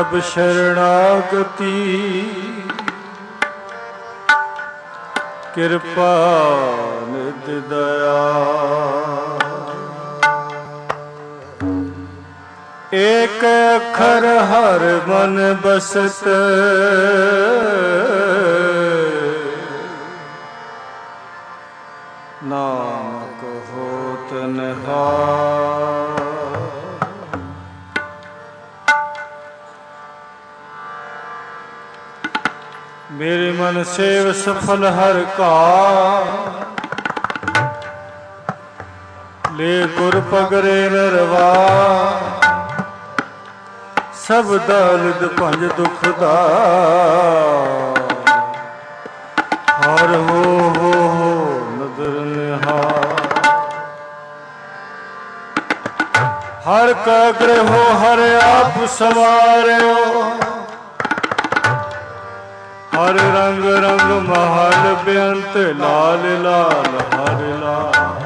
ਪ੍ਰਭ ਸ਼ਰਣਾਗਤੀ ਕਿਰਪਾ ਨਿਤ ਦਇਆ। ਏਕ ਅੱਖਰ ਹਰ ਮਨ ਬਸਤ ਨਾਨਕ ਹੋਤ ਨਿਹਾਲ। ਮੇਰੇ ਮਨ ਸੇਵ ਸਫਲ ਹਰ ਕਾ ਲੈ ਗੁਰ ਪਗਰੇ ਨਰਵਾ। ਸਭ ਦਰਦ ਭੰਜ ਦੁਖ ਦਾ ਹਰ ਹੋ ਨਦਰ ਨਿਹਾਲ। ਹਰ ਕਾ ਗ੍ਰਹਿ ਹਰ ਆਪ ਸਵਾਰਿਓ। ਹਰ ਰੰਗ ਰੰਗ ਮਹਲ ਬੇਅੰਤ ਲਾਲ ਲਾਲ ਹਰ ਲਾਲ।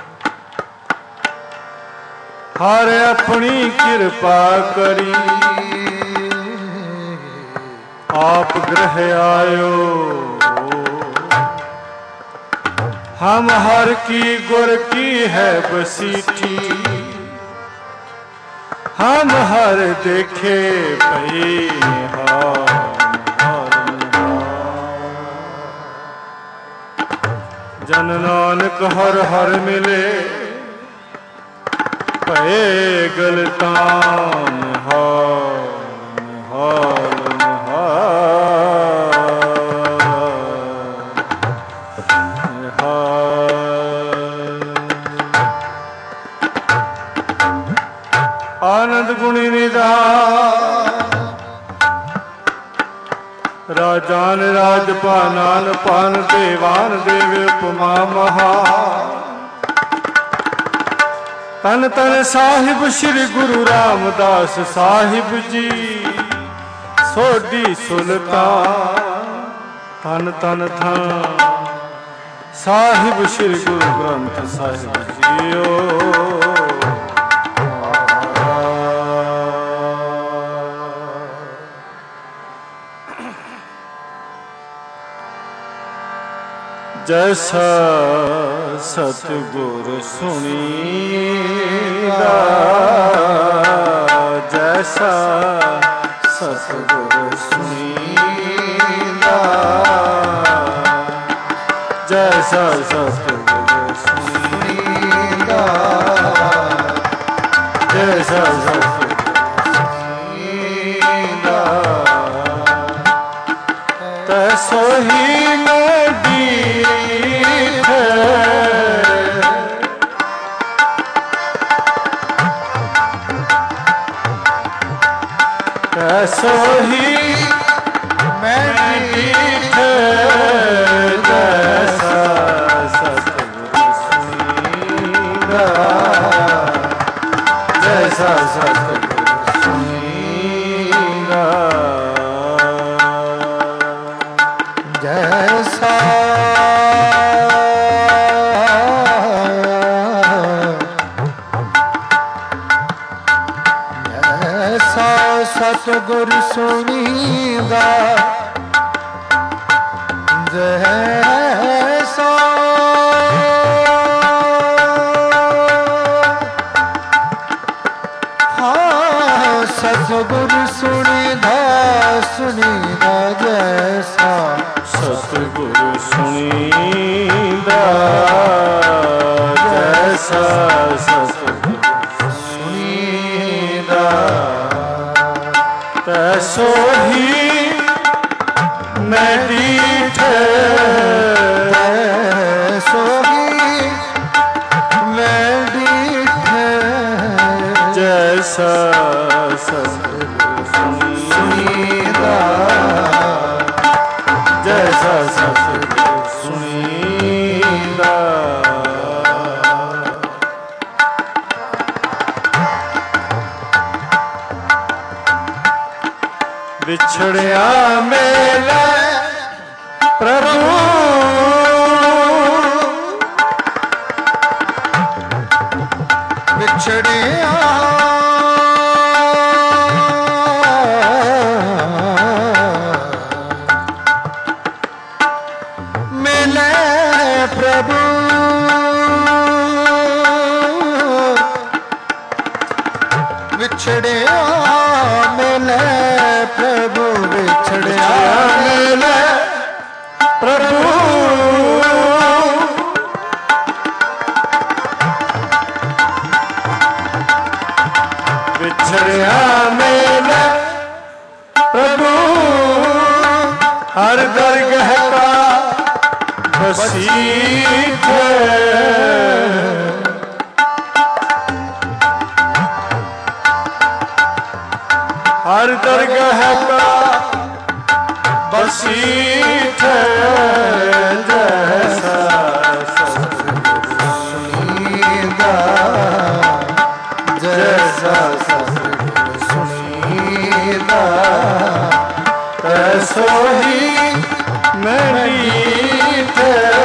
ਹਰ ਆਪਣੀ ਕਿਰਪਾ ਕਰੀ ਆਪ ਗ੍ਰਹਿ ਆਇਓ। ਹਮ ਹਰ ਕੀ ਗੁਰ ਕੀ ਹੈ ਬਸੀਠੀ। ਹਮ ਹਰ ਦੇਖੇ ਭਈ ਨਿਹਾਲ। ਜਨ ਨਾਨਕ ਹਰ ਹਰ ਮਿਲੇ ਭਏ ਗਲਤਾਨ ਨਿਹਾਲ ਨਿਹਾਲ ਨਿਹਾਲ। ਆਨੰਦ ਗੁਣੀ ਨਿਧਾਨ ਰਾਜਾਨ ਰਾਜਪਾਨਾਨ ਪਾਨ ਦੇਵਾਨ ਦੇਵ ਉਪਮਾ ਮਹਾ। ਤਨ ਤਨ ਸਾਹਿਬ ਸ੍ਰੀ ਗੁਰੂ ਰਾਮਦਾਸ ਸਾਹਿਬ ਜੀ ਸੋਢੀ ਸੁਲਤਾਨ। ਤਨ ਤਨ ਥਨ ਸਾਹਿਬ ਸ੍ਰੀ ਗੁਰੂ ਗ੍ਰੰਥ ਸਾਹਿਬ ਜੀਓ। ਜੈਸਾ ਸਤਿਗੁਰ ਸੁਣੀਦਾ। ਜੈਸਾ ਸਤਿਗੁਰ ਸੁਣੀਦਾ। ਜੈਸਾ ਸਤਿਗੁਰ ਸੁਣੀਦਾ। ਜੈਸਾ ਸਤਿਗੁਰ ਸੁਣੀਦਾ। ਤੈਸੋ ਹੀ ਐਸੋ ਹੀ ਮੈਂ ਦੀਠ। ਜੈਸਾ ਸਤਿਗੁਰ ਸੁਣੀਦਾ। ਜੈਸਾ ਸਤਿਗੁਰ ਸੁਣੀਦਾ। ਜੈਸਾ ਸਤਿਗੁਰ ਸੁਣੀਦਾ। ਜੈਸਾ ਸਤਿਗੁਰ ਸੁਣੀਦਾ ਸੁਣੀਦਾ। ਜੈਸਾ ਸਤਿਗੁਰ ਸੁਣੀਦਾ। ਜੈਸਾ ਸਤਿਗੁਰ ਸੁਣੀਦਾ। ਤੈਸੋ ਹੀ ਮੈਂ ਦੀਠ। ਤੈਸੋ ਹੀ ਮੈਂ ਦੀਠ। ਜੈਸਾ ਸਤਿਗੁਰ ਸੁਣੀਦਾ। ਜੈਸਾ ਸਤਿਗੁਰ ਸੁਣੀਦਾ। ਵਿਛੜਿਆ ਮੇਲੇ ਪ੍ਰਭੂ। ਵਿਛੜਿਆ हर दरगह का बसीठ हर दरगह का बसीठ जैसा सुनीदा जैसा सुनीदा ऐसो ही मैं मीठ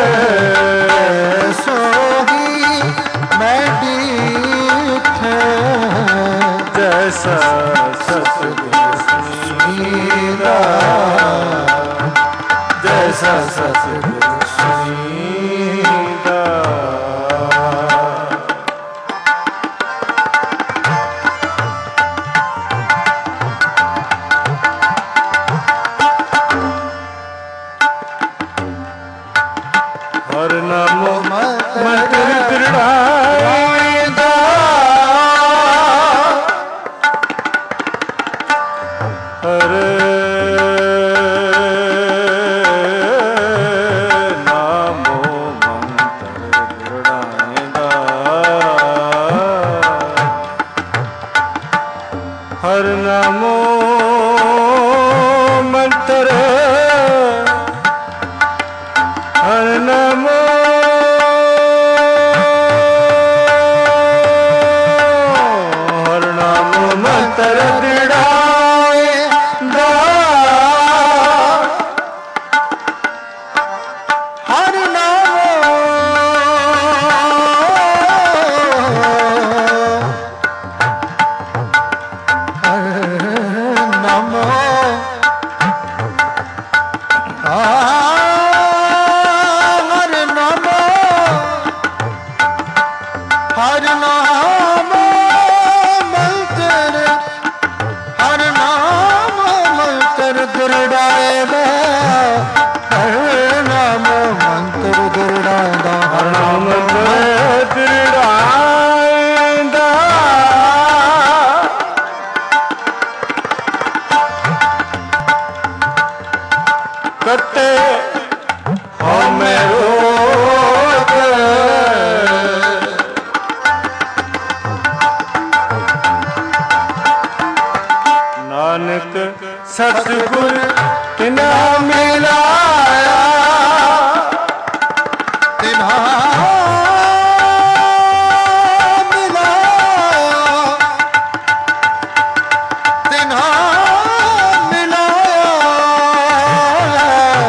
ऐसो ही मैं मीठ जैसा सतगुरु सुनीदा जैसा सतगुरु सुनीदा। हर नामो मंत्र दृढ़ाएगा हर नामो मंत्र दृढ़ाएगा हर नामो मंत्र हर नमो हर नमो मंत्र दृढ़ाएगा हर नमो हर नाम मंत्र हर नाम मंत्र दृढ़ाएगा हर नाम मंत्र दृढ़ाएगा हर नाम मंत्र दृढ़ाएगा कटे हमें रोक नानक सतगुर तिना मिलाया तिना मिलाया तिना मिलाया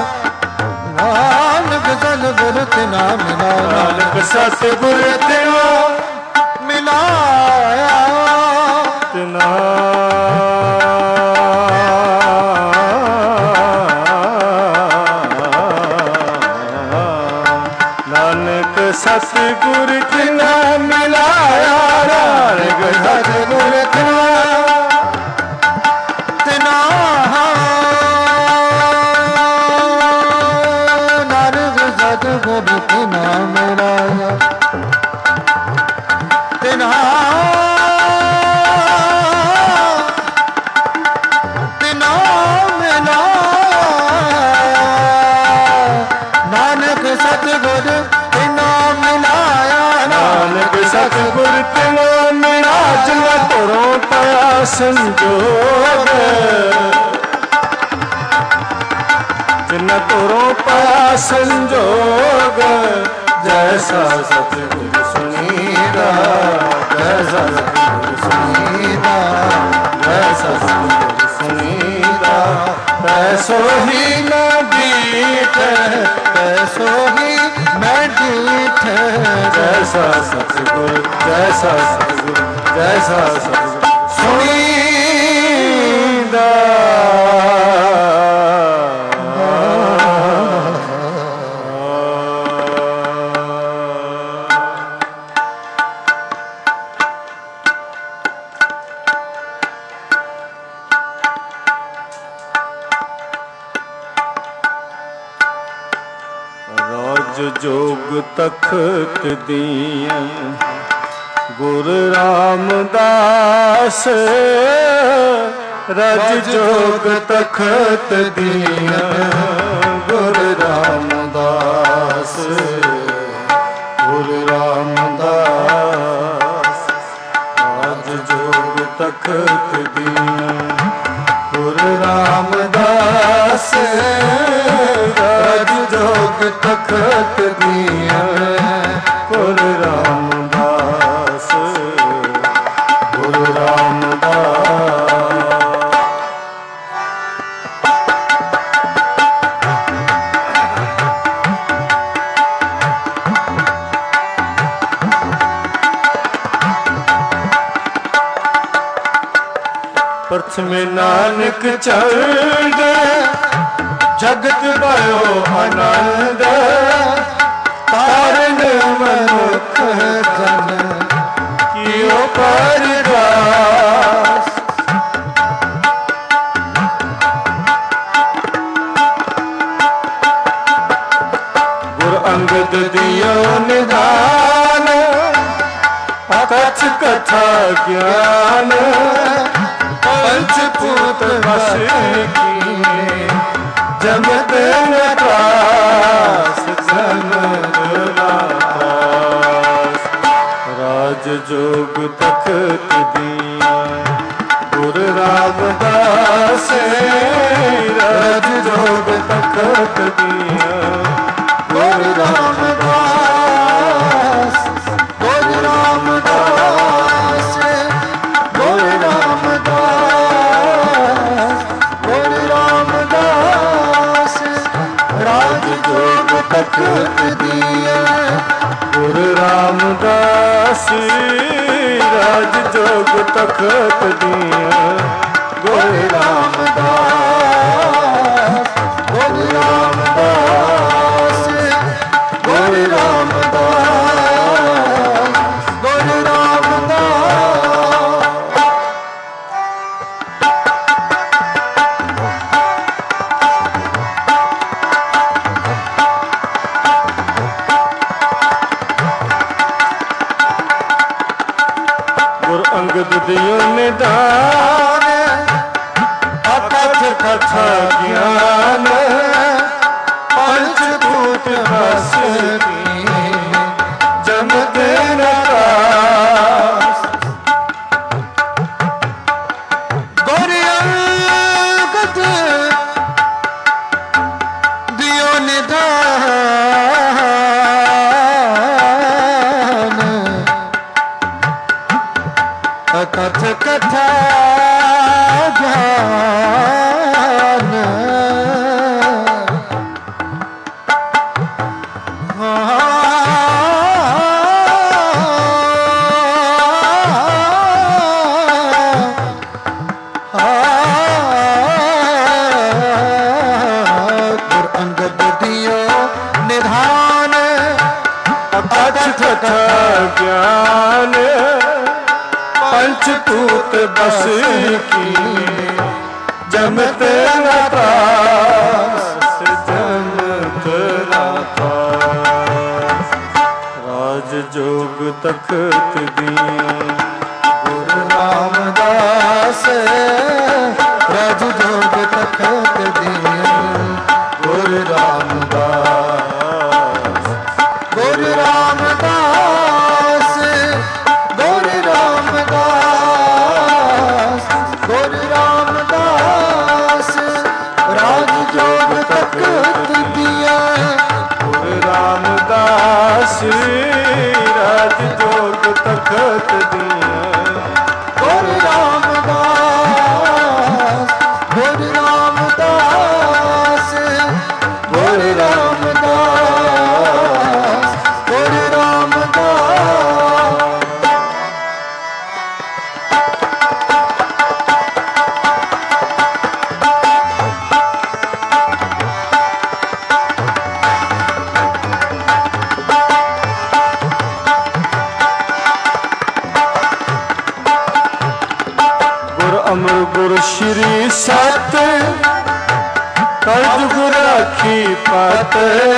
नानक सतगुर तिना मिलाया नानक सतगुर तिना मिलाया तिना सतगुर तिना मिलाया नानक सतगुर तिना तिना नानक सतगुर तिना मिलाया तिना तिना मिलाया नानक सतगुर नानक सतगुर तिना मिला जिना तोरों पाया संजोग जिना तोरों पाया संजोग जैसा सतगुर सुनीदा जैसा सतगुर सुनीदा जैसा सतगुर सुनीदा ऐसो ही मैं दीठ ऐसो ही मैं दीठ जैसा सतगुर जैसा सतगुर जैसा सतगुर सुनीदा। राज जोग तखत दिए गुरु रामदास रज जोग तखत दिया गुरु रामदास गुरु रामदास रज जोग तखत दिया गुरु रामदास रज जोग तखत दिया गुरु रामदास गुरु रामदास। प्रथम नानक चल जगत भयो आनंद कारण मनुख जन कियो परदास। गुरु अंगद दियो निधान अकथ कथा ज्ञान पंचभूत बस की जमद नटास राज जोग तखत दिया गुरु रामदास राज जोग तखत दिया गुरु रामदास गुरु रामदास गुरु रामदास गुरु रामदास राज जोग तखत दिया गुरु रामदास राज जोग तखत दिया गुरु रामदास गुरु रामदास गुरु रामदास गुरु रामदास। गुरु अंगद दियो निदान अकथ कथा ज्ञान पंचभूत बस की जमद नटास। गुरु अंगद दियो निदान अकथ कथा ज्ञान गुरु अंगद दियो निधान अकथ कथा ज्ञान पंचभूत बस की जमत नटास जमत नटास राज जोग तखत दिया गुरु रामदास राज जोग तखत दिया गुरु रामदास गुरु रामदास गुरु रामदास गुरु रामदास राज जोग तखत दिया गुरु रामदास राज जोग तखत दिया गुरु रामदास गुरु रामदास गुरु रामदास गुरु रामदास। अमर गुरु श्री सत कर्ज गुराखी पात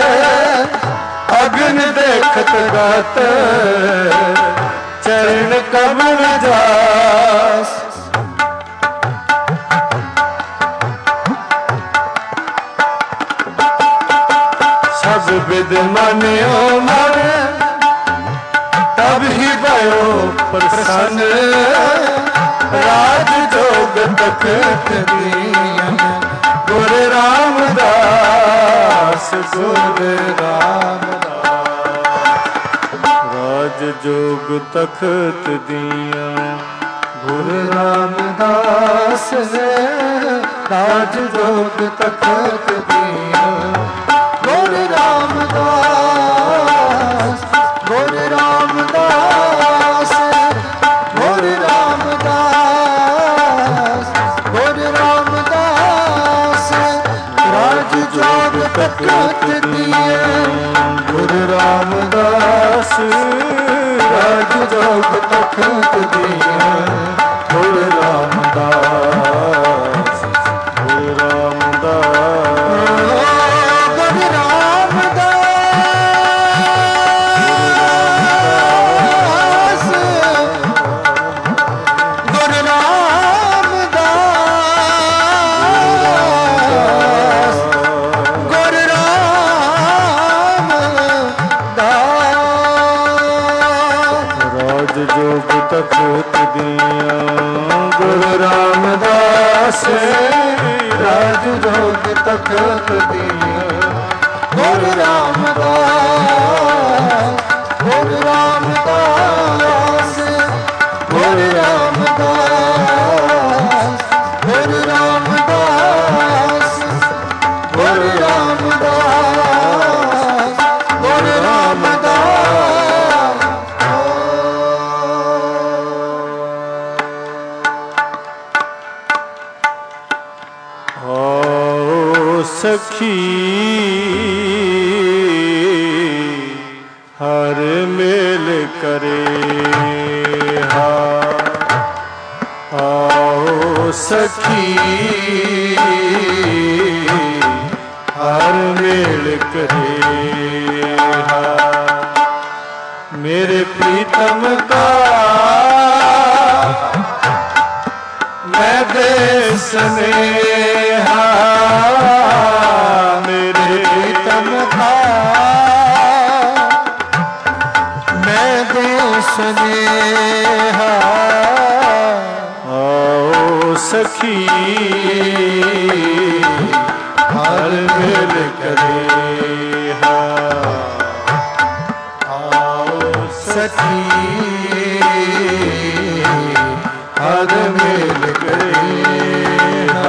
अग्न देखत गात चरण कमल जास। विद मान्यो मन, तब ही भयो प्रसन्न, राज जोग तखत दीन, गुर रामदास गुर रामदास। राज जोग तखत दिया गुर रामदास ने, राज जोग तखत दिया गुर रामदास, गुर रामदास, गुर रामदास, गुर रामदास, राज जोग तखत दिए गुर रामदास, राज जोग तखत दिए गुर रामदास, गुर रामदास, गुर रामदास, गुर रामदास, गुर रामदास। राज जोग तखत दिया गुर रामदास, राज जोग तखत दिया गुर रामदास, गुर रामदास, गुर रामदास, गुर रामदास, गुर रामदास, गुर रामदास। आओ सखी हर मेल करे हा, आओ सखी हर मेल करे हा, मेरे प्रीतम का मैं दे स्नेहा, मेरे प्रीतम का मैं दे स्नेहा, आओ सखी हर मेल करे हा, आओ सखी हर मेल करे हा।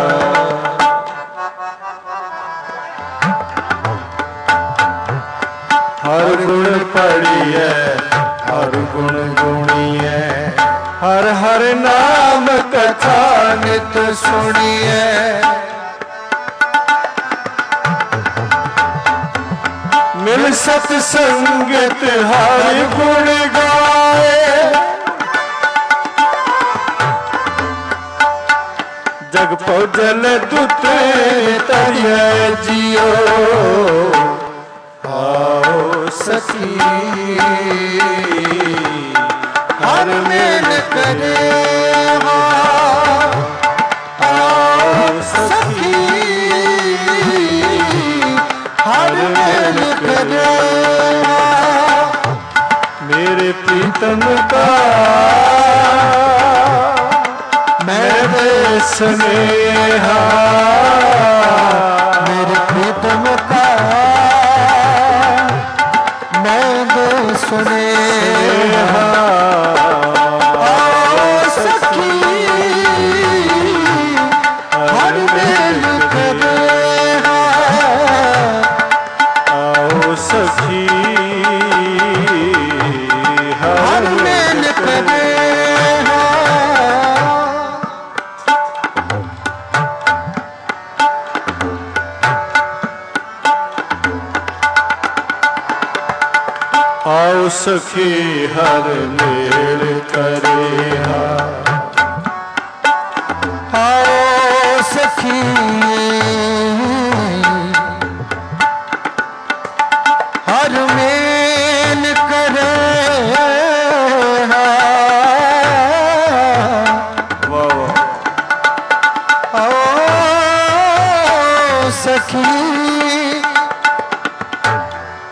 हर गुण पढ़िए हर गुण गुणिए, हर हर नाम कथा नित सुनिए, मिल सत्संगत हर गुण गाए, जग पौजल दुत तरिए जियो, आओ सखी हर मेल करे हा, आओ सखी हर मेल करे हा। मेरे प्रीतम का मैं दे स्नेहा, मेरे प्रीतम का मैं दे स्नेहा, आओ सखी हर मेल करे हा, आओ सखी हर मेल करे हा। आओ सखी हर मेल करे हा, आओ सखी हर मेल करे हा, वाह वाह। आओ सखी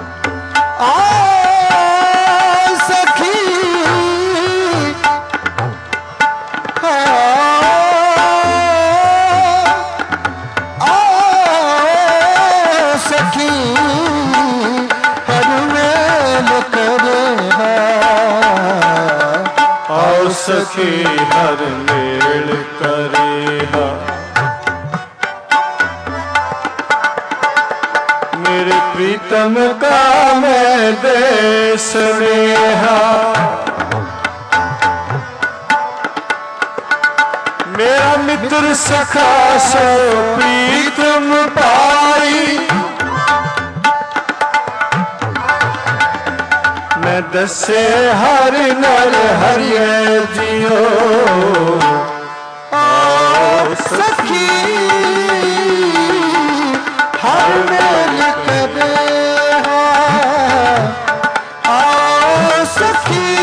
सखी हर मेल करे है। आओ सखी हर मेल करे है। मेरे प्रीतम का मैं दे स्नेहा, मेरा मित्र सखा सो प्रीतम पाई। मैं दसे हर नर हरिये जियो। आओ सखी हर मेल करे है। आओ सखी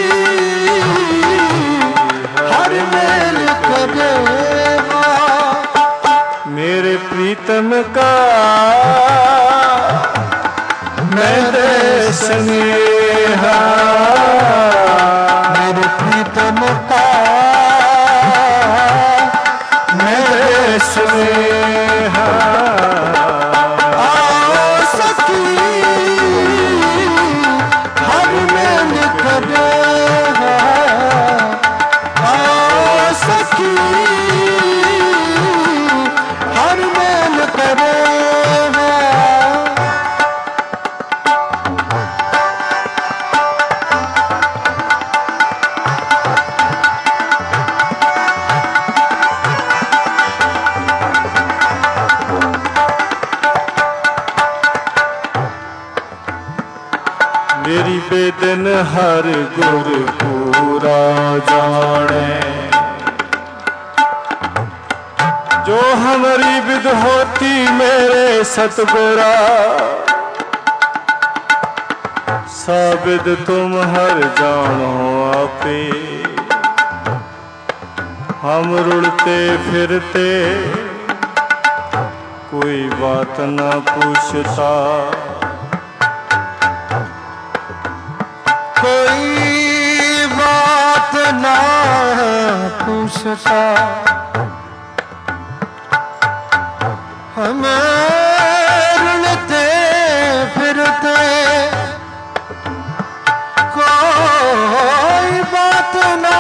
हर मेल करे है। मेरे प्रीतम का मैं दे स्नेहा, मेरे प्रीतम का मैं दे स्नेहा। आओ सखी हर मेल करे है। आओ सखी हर मेल करे है। मेरी बेदन हर गुर पूरा जाने, जो हमारी विद होती मेरे सतगुरा। साबिद तुम हर जानो आपे, हम रुड़ते फिरते कोई बात न पूछता। कोई बात ना पूछता, हमें रुलते फिरते कोई बात ना,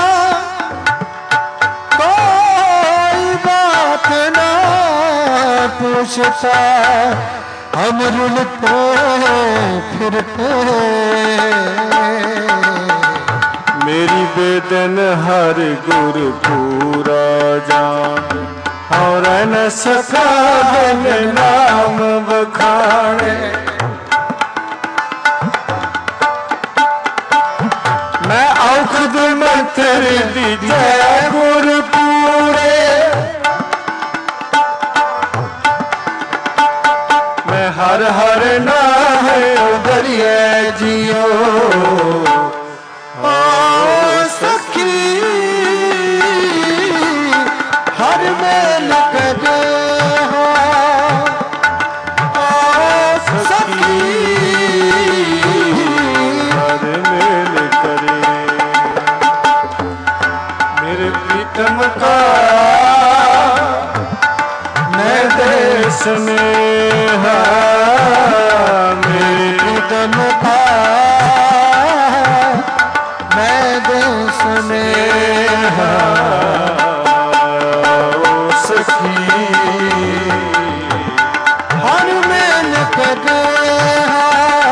कोई बात ना पूछता। हम रुलते फिरते मेरी बेदन हर गुर पूरा जान, और न सका बिन नाम बखाने। मैं औखद मंत्र दी जय गुर पूरे, मैं हर हर नाम उधरिए जियो। आओ सखी हर मेल करे है। आओ सखी हर मेल करे। मेरे प्रीतम का मैं दे स्नेहा, मेरे प्रीतम का मैं दे स्नेहा। ओ सखी हर मेल करे है।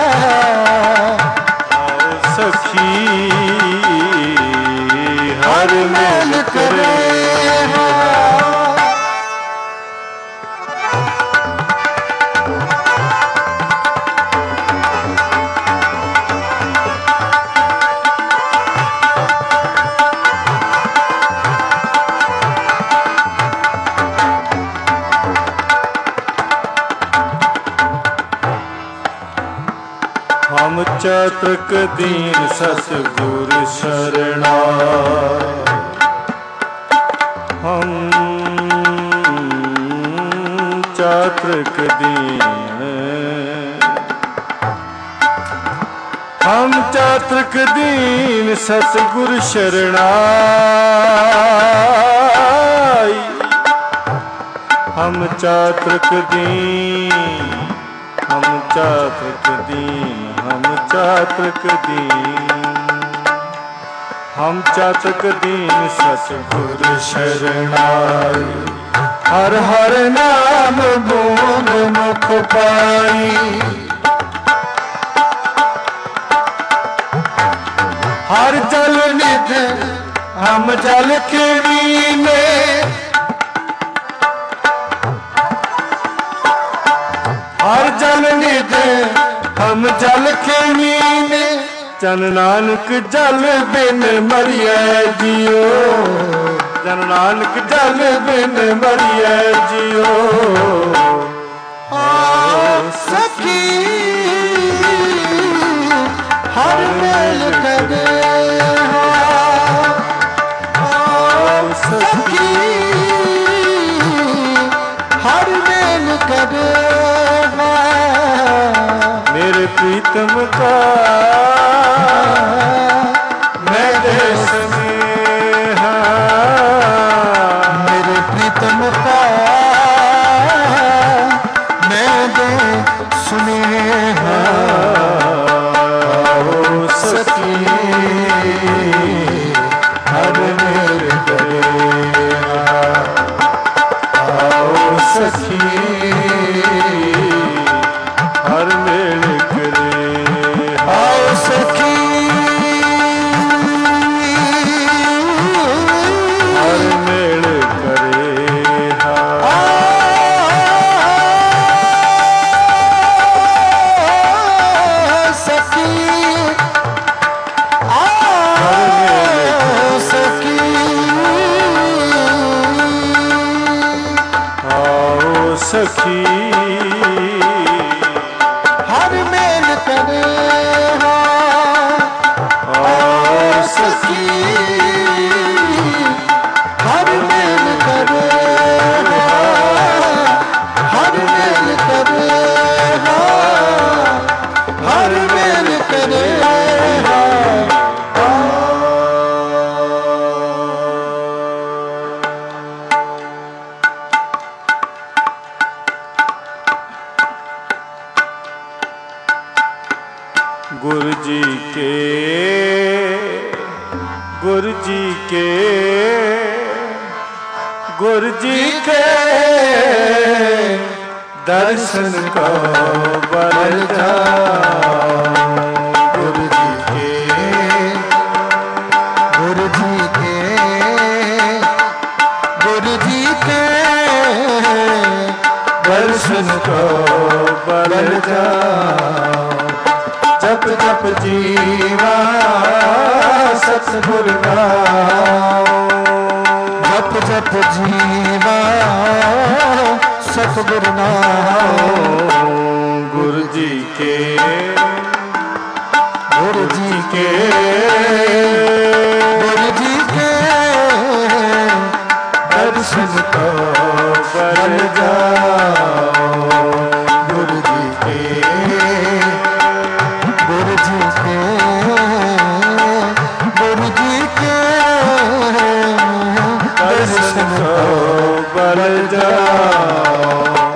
सखी हर मेल करे। हम चातक दीन सतगुर शरणा, हम चातक दीन, हम चातक दीन सतगुर शरणाई। हम चातृक दीन, हम चातृक दीन, हम चातृक दीन, हम चातृक दीन सतगुर शरणाई। हर हर नाम बूंद मुख पाई, हर जल निध हम जल के मीने, हर जल निध हम जल के मीने। जन नानक जल बिन मरिए जियो, जन नानक जल बिन मरिए जियो। सखी हर मेल करे, सखी हर मेल करे। मेरे प्रीतम का मैं देश में, मेरे प्रीतम का मैं देश में। आओ सखी हर मेल करे, आओ सखी हर मेल करे, आओ सखी हर मेल करे। सखी सखी आओ सखी हर मेल करे, आओ सखी हर मेल करे, हर मेल करे, हर मेल करे। गुरु जी के, गुरु जी के, गुरु जी के दर्शन को बर जाओ। गुरु जी के, गुरु जी के, गुरु जी के दर्शन को बर जाओ। जप जप जीवा सतगुर नाम, जप जप जीवा सतगुर नाम। गुरु जी के, गुरु जी के, गुरु जी के दर्शन को बर जाओ। गुरु जी के, गुरु जी के, गुरु जी के दर्शन को बर जाओ।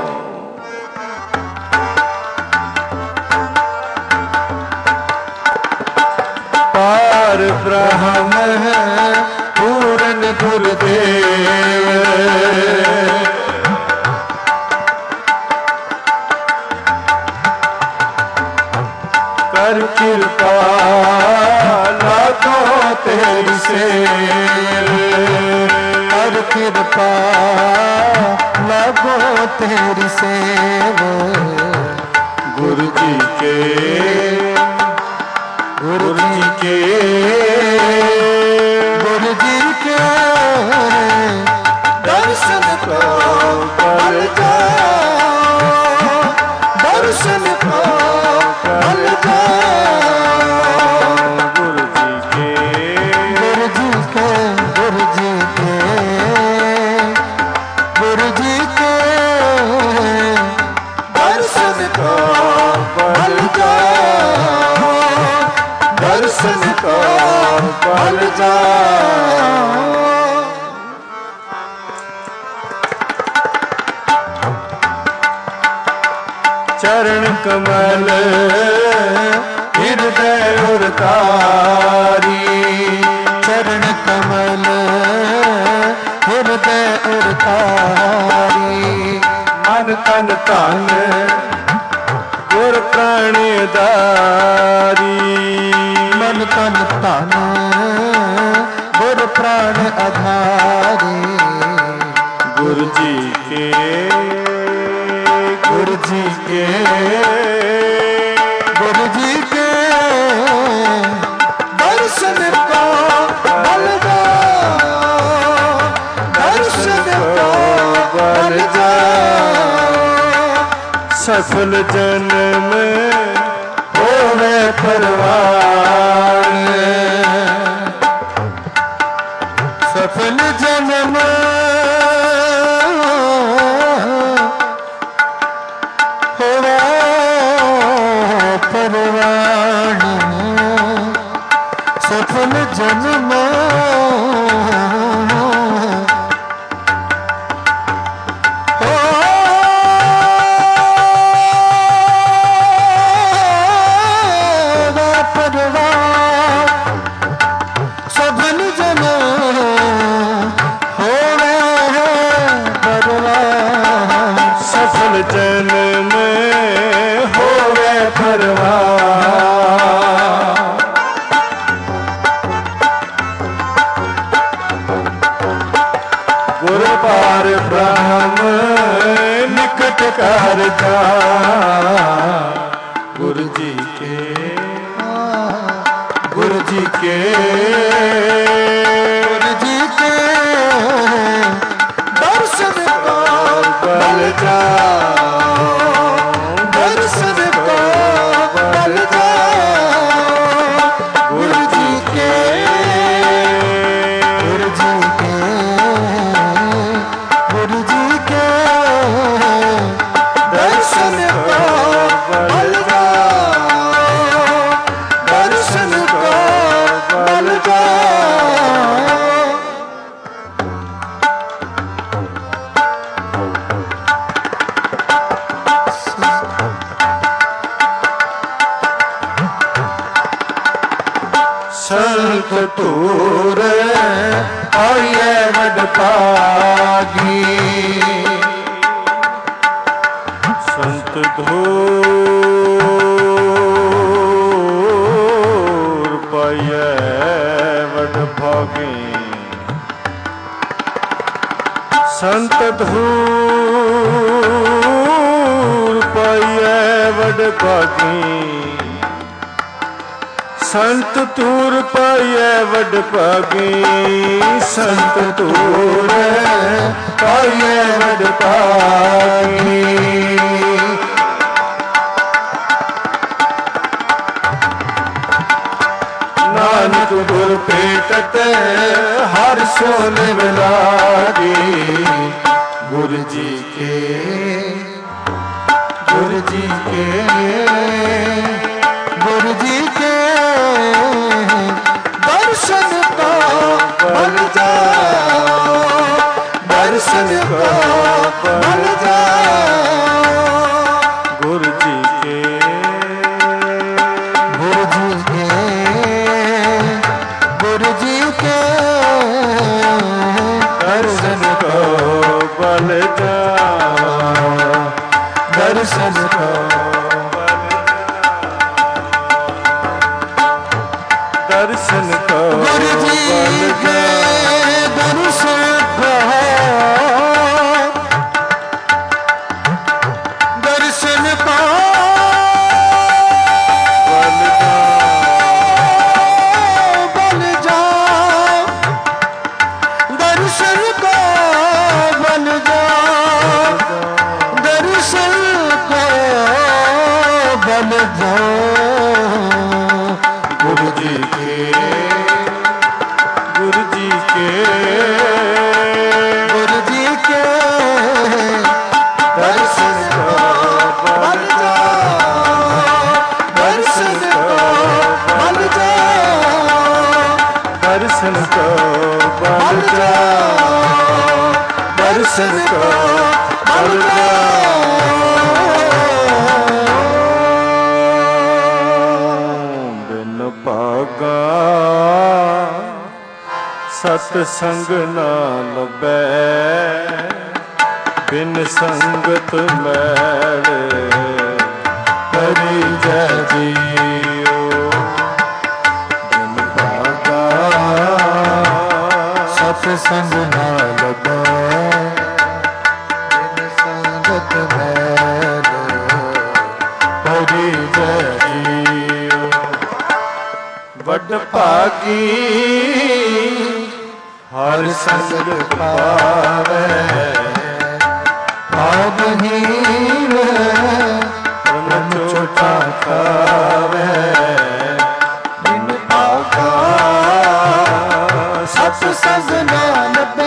पार ब्रह्म है पूरन गुरुदेव, कर कृपा लाखों तेरी सेव, कर कृपा लगो तेरी सेव। गुरु जी के, गुरु जी के, गुरु जी के दर्शन को बल जाओ, दर्शन को बल जाओ। गुरु जी के, गुरु जी के, गुरु जी के, गुरु जी के दर्शन को बल जाओ, दर्शन को बल जाओ। चरण कमल हृदय उरतारी, चरण कमल हृदय उरतारी। मन तन तन गुर प्राणदारी, मन तन तन गुर प्राण आधारी। गुरु जी के, गुरु जी के, गुरु जी के दर्शन को बल दो, दर्शन को बल दो। सफल जन्म होवे परवान, सफल जन्म होवे परवान, सफल जन्म जन्म होवे परवान। गुरु पार ब्रह्म निकट करता, गुरु जी के, गुरु जी के, गुरु जी के दर्शन को बल जा, दर्शन को बल जा। गुरु जी के, गुरु जी के, गुरु जी के दर्शन को बल जा, दर्शन को बल जा। संत तूर आये वड पागी, संत धूर पाये वड भागी, संत धूर पाये वड भागी। संत तूर पाये वड भागी, संत तूर पाये वड भागी। नानक गुर पेटत हर सोल मिलागी, गुरु जी के, गुरु जी के, गुरु जी के दर्शन को बल जाओ, दर्शन को बल जाओ। गुरु जी के, गुरु जी के, गुरु जी के दर्शन को बल जाओ, दर्शन को दर्शन को गुरु जी के दर्शन को, दर्शन को बल जाओ, दर्शन को बल जाओ, दर्शन को बल जाओ। गुरु जी के, गुरु जी के, गुरु जी के दर्शन को बल जाओ, दर्शन को बल जाओ, दर्शन को बल जाओ, दर्शन को बल जाओ। सत्संग न लभै बिन संगत मैल करी जय जियो बिन भागा सत्संग न लभै बिन संगत मैल करी जय जियो वड भागी हर संग पावै पावहीन परम चोटा खावै बिन भागा सत्संग न लभै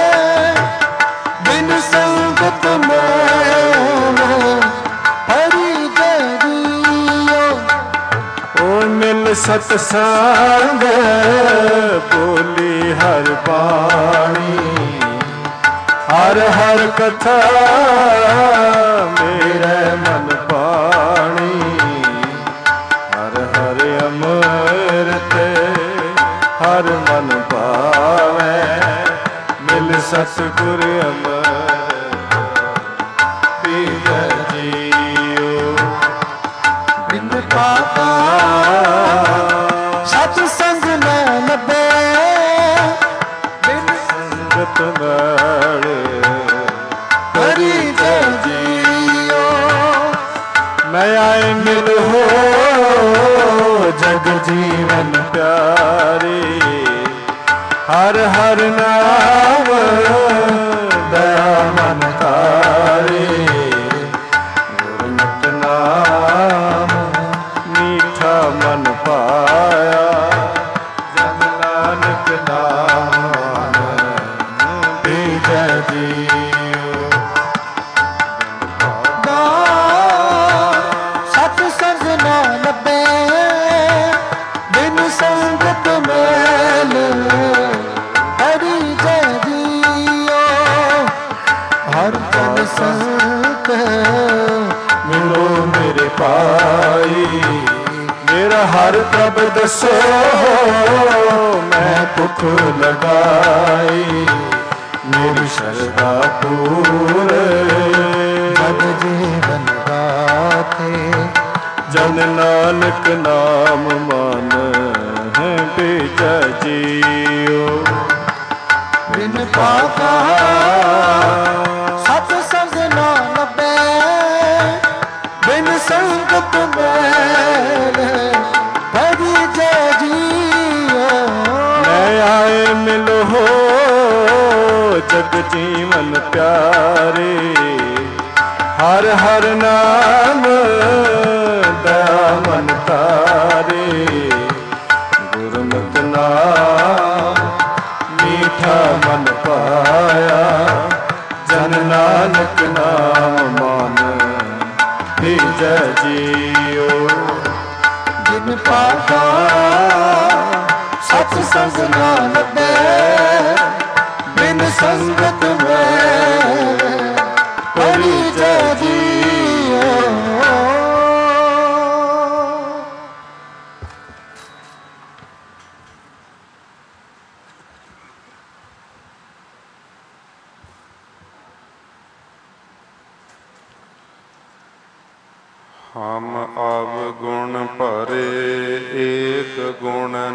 बिन संगत मैल हरि जय जियो ओ मिल सतसंग बोली हर बाणी हर हर कथा मेरे मन पाणी हर हर अमृत हर मन पावै मिल सतगुर अमर पीर जियो बिन भागा सत्संग न लभै बिन संगत मैल हरि जय जियो मैं आए मिल हो जग जीवन प्यारे हर हर नाम दया मन तारे गुरमत नाम मीठा मन पाया जन नानक नाम जय जियो सत्संग न लभै बिन संगत मैल हरि जय जियो हर जन संत मिलो मेरे पाई मेरा हर प्रभ दसो मैं भुख लगाई मेरी श्रद्धा पूरे जग जीवन गाथे जन नानक नाम मान है बेजा जियो बिन भागा सत्संग न लभै बिन संगत मैल हरि जय जियो मैं आए मिलो हो जग जीवन प्यारे हर हर नाम दया मन तारे गुरमत नाम मीठा मन पाया जन नानक नाम मान जय जियो बिन भागा सत्संग न लभै बिन संगत मैल हरि जय जियो हम अवगुण भरे एक गुण